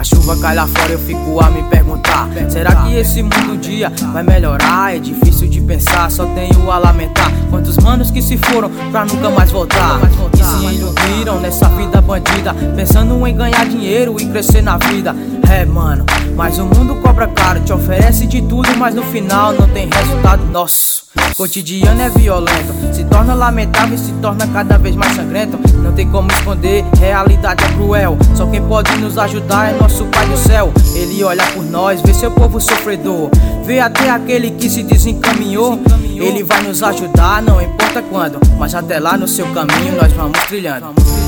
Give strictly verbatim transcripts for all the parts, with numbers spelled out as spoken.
chuva cai lá fora, eu fico a me perguntar: será que esse mundo um dia vai melhorar? É difícil de pensar, só tenho a lamentar quantos manos que se foram pra nunca mais voltar, que se iludiram nessa vida bandida, pensando em ganhar dinheiro e crescer na vida. É, mano, mas o mundo cobra caro, te oferece de tudo, mas no final não tem resultado. Nosso cotidiano é violento, se torna lamentável e se torna cada vez mais sangrento. Não tem como esconder, realidade é cruel. Só quem pode nos ajudar é nosso Pai do céu. Ele olha por nós, vê seu povo sofredor, vê até aquele que se desencaminhou. Ele vai nos ajudar, não importa quando, mas até lá no seu caminho nós vamos trilhando.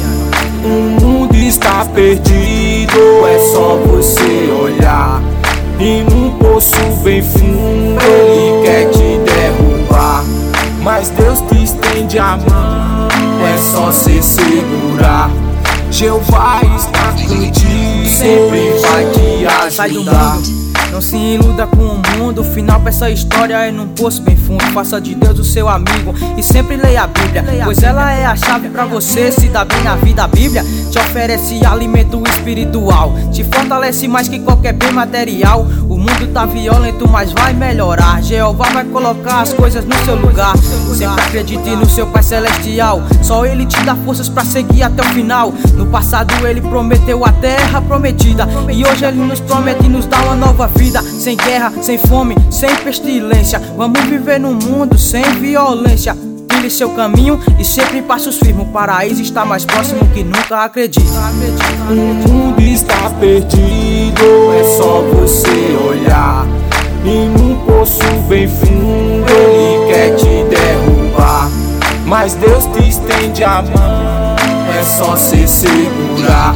O mundo está perdido, é só você olhar. E num poço bem fundo ele quer te derrubar, mas Deus te estende a mão, é só se segurar. Jeová está contigo, sempre vai te ajudar. Sai do mundo, não se iluda com o mundo, o final pra essa história é num poço bem fundo. Faça de Deus o seu amigo e sempre leia a Bíblia, pois ela é a chave pra você se dar bem na vida. A Bíblia te oferece alimento espiritual, te fortalece mais que qualquer bem material. O mundo tá violento, mas vai melhorar. Jeová vai colocar as coisas no seu lugar. Sempre acredite no seu Pai Celestial, só Ele te dá forças pra seguir até o final. No passado Ele prometeu a terra prometida, e hoje Ele nos promete nos dar uma nova vida. Sem guerra, sem fome, sem pestilência, vamos viver num mundo sem violência. Trilhe seu caminho e sempre passos firmes, o paraíso está mais próximo que nunca, acredita. O mundo está perdido, é só você olhar. E num poço bem fundo ele quer te derrubar, mas Deus te estende a mão, é só se segurar.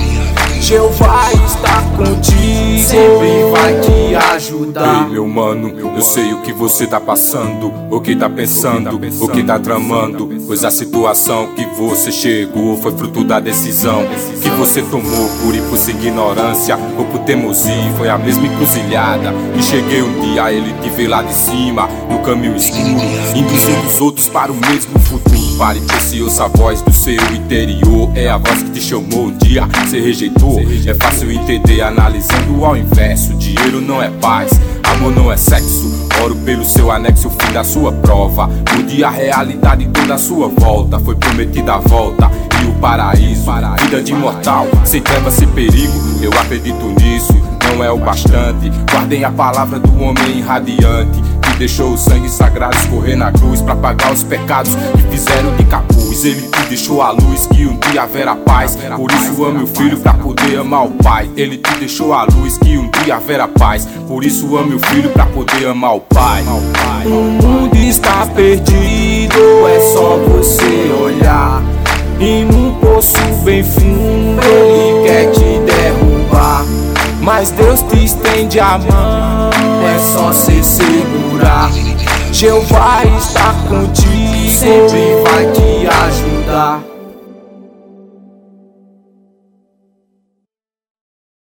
Jeová está contigo, sempre vai te ajudar. Ei, meu mano, eu sei o que você tá passando, o que tá pensando, o que tá tramando, pois a situação que você chegou foi fruto da decisão que você tomou por impulso e ignorância ou por teimosia. Foi a mesma encruzilhada e cheguei um dia, ele te vê lá de cima, no caminho escuro, induzindo os outros para o mesmo futuro. Pare e pense, ouça a voz do seu interior, é a voz que te chamou um dia, você rejeitou. É fácil entender analisando ao inverso. Dinheiro não é paz, amor não é sexo. Oro pelo seu anexo, o fim da sua prova. Mude a realidade toda a sua volta. Foi prometida a volta e o paraíso, vida de imortal, sem treva, sem perigo. Eu acredito nisso, não é o bastante. Guardem a palavra do homem radiante, que deixou o sangue sagrado escorrer na cruz pra pagar os pecados que fizeram de capuz. Ele te deixou a luz, que um dia haverá paz. Por isso ame o filho pra poder amar o pai. Ele te deixou a luz, que um dia haverá paz. Por isso ame o filho pra poder amar o pai. O mundo está perdido, é só você olhar. E num poço bem fundo ele quer te derrubar, mas Deus te estende a mão, é só se segurar. Jeová está contigo, sempre vai te ajudar.